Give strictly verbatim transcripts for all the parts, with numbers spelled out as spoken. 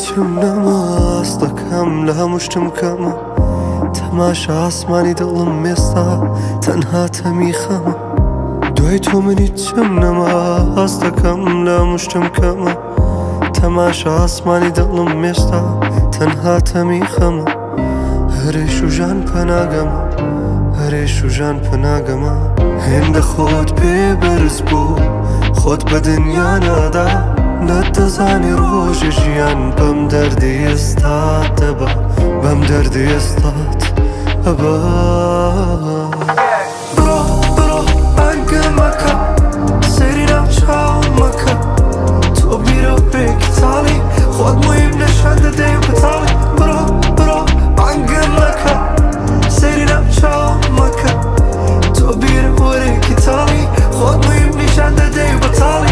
هیچم نماست دەکەم لە هەموو شتم کەمە تەماشا ئاسمانی دڵم ئێستا تەنها تەمی خەمە دوای تۆ من هیچم نەماست دەکەم لە هەموو شتم کەمە تەماشا ئاسمانی دڵم ئێستا تەنها تەمی خەمە هەرێش و ژان پەناگەمە هەرێش و ژان پەناگەمە هێندە خۆت پێ بەرز بوو خۆت بە دنیا نادا نەتەزانی ڕۆژی ژیان بەم دەردی ئێستات دەبا بەم دەردی ئێستات ئەبا بڕۆ بڕۆ بانگم مەکە سەیری ناو چاوم مەکە تۆ بیرە و پێکی تاڵی خۆت مویم نەشان دەدەی و بەتاڵی بڕۆ بڕۆ بانگم مەکە سەیری ناو چاوم مەکە تۆ بیرە وەرێکی تاڵی خۆت مویم نیشان دەدەی و بەتاڵی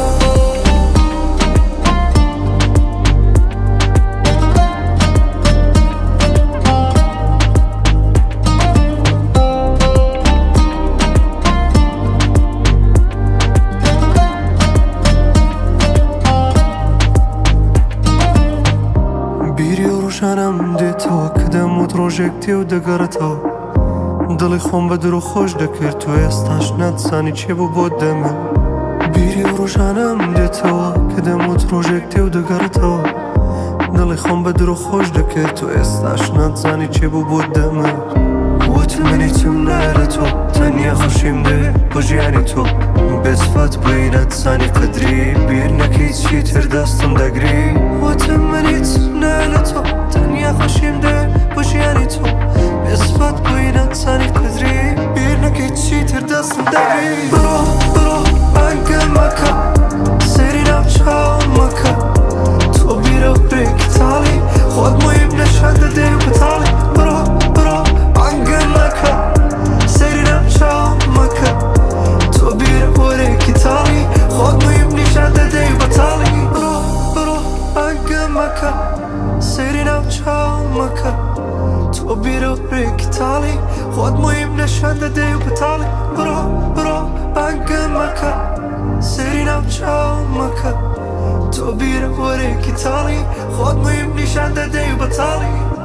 ژانم دێتەوە کە دەموت ڕۆژێک تێ و دەگەڕێتەوە دڵی خۆم بە درۆ خۆش دەکرد تو ئێستاش ناتزانی چێ بوو بۆت دەمێ بیری و ڕۆژانم دێتەوە کە دەموت ڕۆژێک تێ و دەگەڕێتەوە دڵی خۆم بە درۆ خۆش دەکرد تو ئێستاش ناتزانی چێ بوو بۆت دەمێ وتم من هیچم نایە تۆ تەنیا خۆشیم دێ بۆ ژیانی تۆ بێسفات بووی ناتزانی قەدری بیر نەکەی چی تر دەستم دەگری وتم من هیچم نایە تۆ تەنیا خۆشیم دێ بۆ ژیانی تۆ بێسفات بووی ناتزانی قەدری بیر نەکەی چی تر دەستم دەگری بڕۆ بڕۆ بانگم مەکە سەیری ناو چاوم مەکە تۆ بیرە و پێکی تاڵی خۆت مویم نەشان دەدەی و بەتاڵی بڕۆ بڕۆ بانگم مەکە سەیری ناو چاوم مەکە تۆ بیرە وەرێکی تاڵی خۆت مویم نیشان دەدەی و بەتاڵی بڕۆ بڕۆ بانگم مەکە سەیری ناو چاوم مەکە تۆ بیرە وەرێکی تاڵی خۆت مویم نەشان دەدەی و بەتاڵی بڕۆ بڕۆ بانگم مەکە سەیری ناو چاوم مەکە تۆ بیرە وەرێکی تاڵی خۆت مویم نیشان دەدەی و بەتاڵی